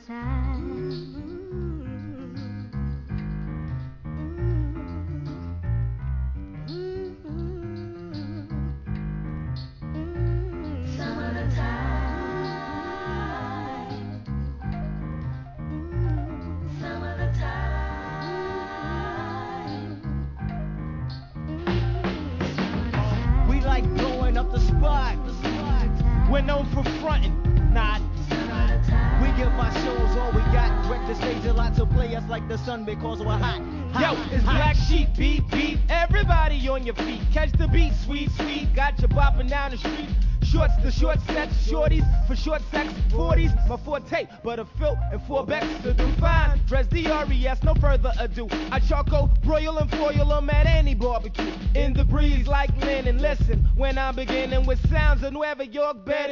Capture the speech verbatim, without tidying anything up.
summertime. We like blowing up the spot. We're known for frontin', not. We give our shows all we got. Wreck the stage a lot to play us like the sun because we're hot. hot Yo, it's hot. Black Sheep, beat, beat. Everybody on your feet. Catch the beat, sweet, sweet. Got you bopping down the street. Shorts, the short sets, shorties for short sex, forties, my forte, but a Phil and four becks to do fine. Dress D R E S, no further ado. I charcoal, broil and foil them at any barbecue. In the breeze like linen, listen, when I'm beginning with sounds of Nueva York, bed